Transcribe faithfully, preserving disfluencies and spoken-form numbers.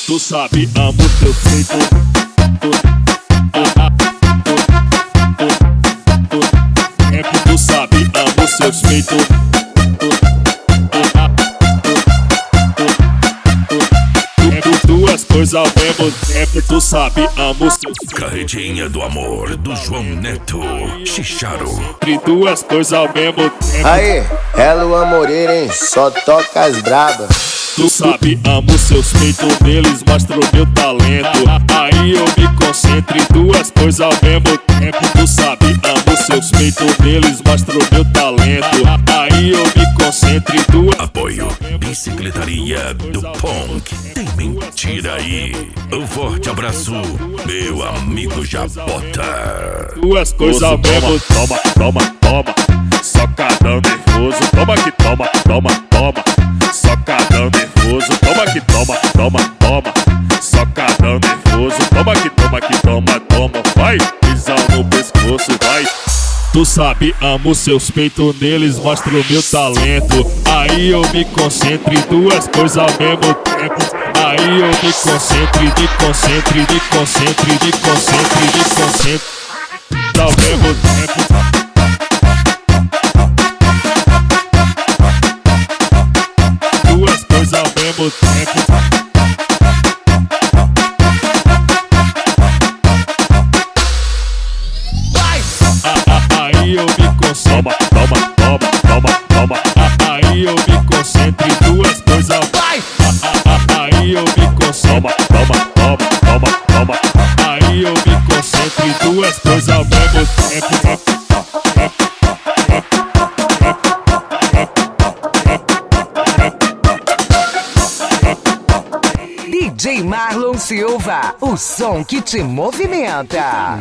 Tu sabe, amo teu peito. É que tu sabe, amo seus peitos. Duas coisas ao mesmo tempo, tu sabe, amo seus peitos. Carretinha do amor, do João Neto, Chicharo. Entre duas coisas ao mesmo tempo. Aí, é Luan Moreira, hein? Só toca as brabas. Tu sabe, amo seus peitos, neles mostro meu talento. Aí eu me concentro em duas coisas ao mesmo tempo. Tu sabe, amo seus peitos, neles mostro meu talento. Aí eu me concentro em duas. Apoio, Bicicletaria do Punk. Tem mentira aí. Um forte abraço, meu amigo Jabota. Duas coisas ao mesmo. Toma, toma, toma. Socadão nervoso. Toma que toma, toma, toma. Socadão nervoso. Toma que toma, toma, toma. Socadão nervoso. Toma que toma, que toma, toma. Vai, pisão no pescoço, vai. Tu sabe, amo seus peitos, neles mostro meu talento. Aí eu me concentro em duas coisas ao mesmo tempo. Aí eu me concentro, me concentro, me concentro, me concentro, me concentro ao mesmo tempo. Duas coisas ao mesmo tempo. Aí eu me concentro. Toma, toma, toma, toma, toma. Aí eu me concentro em duas coisas. Vai! Aí eu me concentro. Toma, toma, toma, toma. Aí eu me concentro em duas coisas ao mesmo tempo. D J Marlon Silva, o som que te movimenta.